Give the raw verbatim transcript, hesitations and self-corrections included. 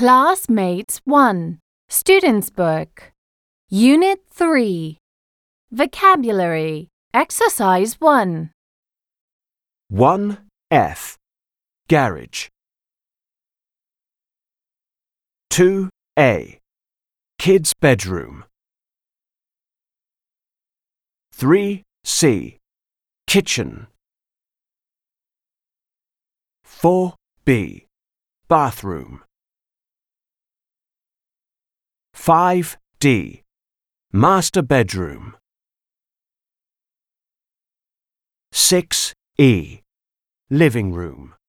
Classmates one, Student's Book, Unit three, Vocabulary, Exercise one. one F. Garage. two A. Kids' bedroom. three C. Kitchen. four B. Bathroom. five D. Master bedroom. six E. Living room.